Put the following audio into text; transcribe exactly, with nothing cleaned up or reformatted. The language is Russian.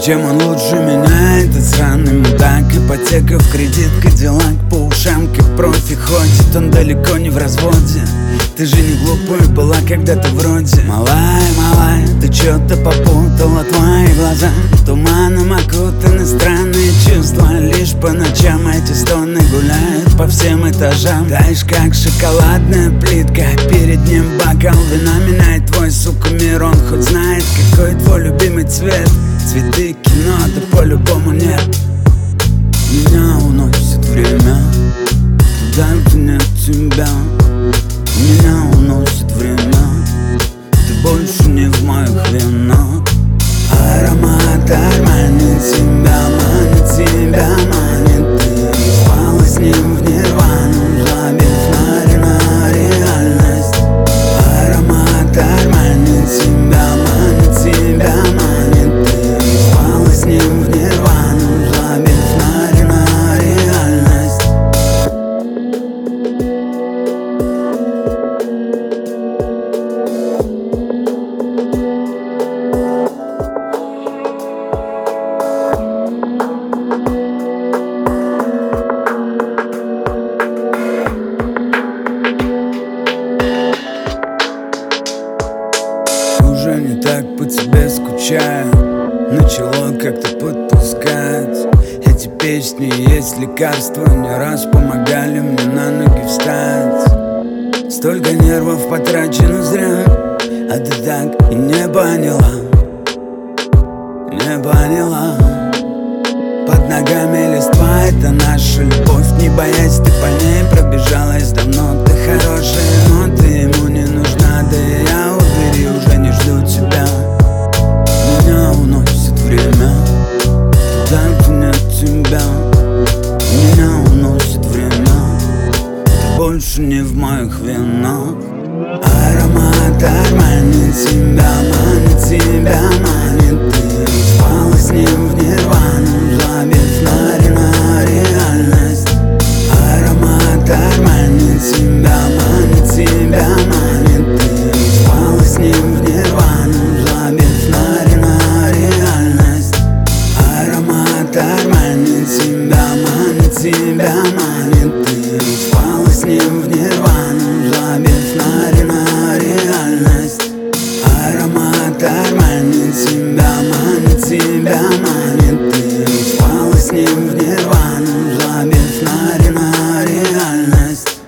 чем он лучше меня, этот сраный мудак. Ипотека в кредит, кадиллак по ушам, как профи ходит. Он далеко не в разводе. Ты же не глупая была когда-то вроде. Малая, малая, ты чё-то попутала, твои глаза туманом окутаны, странные чувства. Лишь по ночам эти стоны гуляют по всем этажам. Таешь как шоколадная плитка, перед ним бокал вина. Меняет твой, сука, мир, он хоть знает, какой твой любимый цвет. Цветы, кино, да по-любому нет. Меня уносит время туда, где нет тебя. Меня уносит время, ты больше не в моих венах. Аромат манит тебя, манит тебя, манит. Ты спала с ним в нирвану, забив на, на реальность. Аромат манит тебя, манит тебя, манит. Ты спала с ним в нирвану, забив на, на реальность. Уже не так по тебе скучаю, начало как-то подпускать. Эти песни есть лекарства, не раз помогали мне на ноги встать. Столько нервов потрачено зря, а ты так и не поняла, не поняла. Под ногами листва, это наша любовь, не боясь, ты по ней пробежалась давно. Ты хорошая, но ты ему не нужна, да и я, убери, уже не жду тебя. Меня уносит время туда, где нет тебя. Меня уносит время, ты больше не в моих венах. Аромат манит тебя, манит тебя, манит. Ты спала с ним в нирвану, забив на, на реальность. Аромат манит тебя, манит тебя, манит. Ты спала с ним в нирвану, забив на, на реальность. Аромат манит тебя, манит тебя, манит. Ты спала с ним в нирвану, забив на, на реальность. Аромат манит тебя, манит тебя, манит. Ты спала с ним в нирвану, забив на, на реальность.